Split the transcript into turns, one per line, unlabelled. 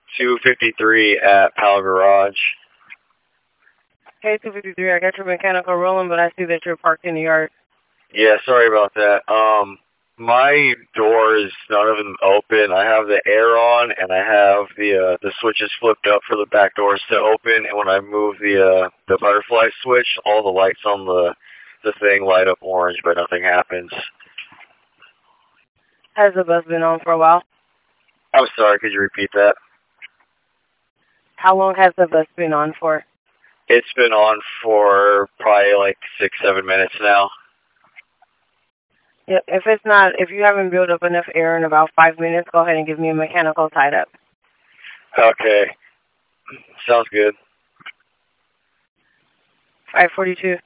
253 at Pal Garage.
Hey, 253, I got your mechanical rolling, but I see that you're parked in the yard.
Yeah, sorry about that. My doors, none of them open. I have the air on, and I have the switches flipped up for the back doors to open. And when I move the butterfly switch, all the lights on the thing light up orange, but nothing happens.
Has the bus been on for a while?
I'm sorry. Could you repeat that?
How long has the bus been on for?
It's been on for probably like 6-7 minutes now.
Yeah, if you haven't built up enough air in about 5 minutes, go ahead and give me a mechanical tied up.
Okay. Sounds good.
542.